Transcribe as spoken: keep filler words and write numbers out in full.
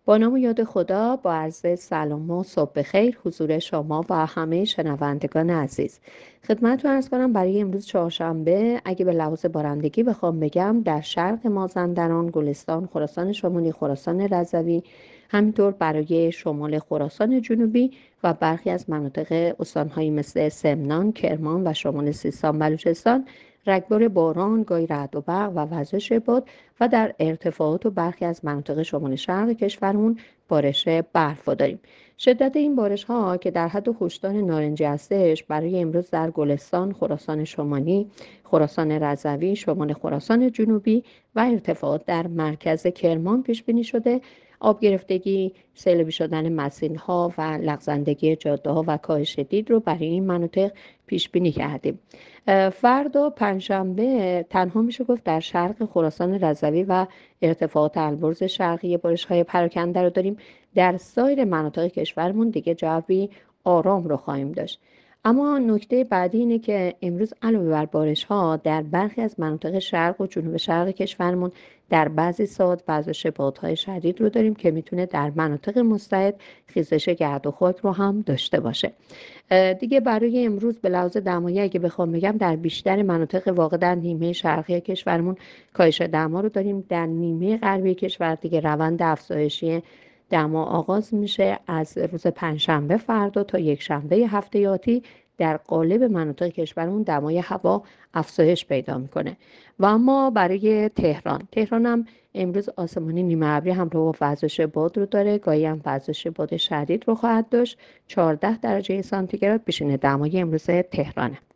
با نام و یاد خدا، با عرض سلام و صبح بخیر حضور شما و همه شنوندگان عزیز. خدمتتون عرض کنم برای امروز چهارشنبه، اگه به لحاظ بارندگی بخوام بگم، در شرق مازندران، گلستان، خراسان شمالی، خراسان رضوی، همینطور برای شمال خراسان جنوبی و برخی از مناطق استانهایی مثل سمنان، کرمان و شمال سیستان بلوچستان رگبار باران، گاهی رعد و برق و وزش باد و در ارتفاعات و برخی از مناطق شمال شرق کشورمون بارش برف رو داریم. شدت این بارش ها که در حد هشدار نارنجی هستش برای امروز در گلستان، خراسان شمالی، خراسان رضوی، شمال خراسان جنوبی و ارتفاعات در مرکز کرمان پیش بینی شده. آب گرفتگی، سیلابی شدن مسیرها و لغزندگی جاده ها و کاهش دید رو برای این مناطق پیش بینی کردیم. فردا پنجشنبه تنها میشه گفت در شرق خراسان رضوی و ارتفاعات البرز شرقی بارش‌های پراکنده رو داریم. در سایر مناطق کشورمون دیگه جوی آرام رو خواهیم داشت. اما نکته بعدی اینه که امروز علاوه بر بارش ها در برخی از مناطق شرق و جنوب شرق کشورمون در بعضی ساعات وزش بادهای شدید رو داریم که میتونه در مناطق مستعد خیزش گرد و خاک رو هم داشته باشه. دیگه برای امروز به لحاظ دمایی اگه بخوام بگم، در بیشتر مناطق واقع در نیمه شرقی کشورمون کاهش دما رو داریم. در نیمه غربی کشور دیگه روند افزایشی دما آغاز میشه از روز پنجشنبه فردا تا یک شنبه هفته آتی. در قالب مناطق کشورمون دمای هوا افزایش پیدا میکنه. و اما برای تهران تهران هم امروز آسمانی نیمه ابری همراه با وزش باد رو داره، گاهی هم وزش باد شدید رو خواهد داشت. چهارده درجه سانتیگراد پیشین دمای امروز تهرانه.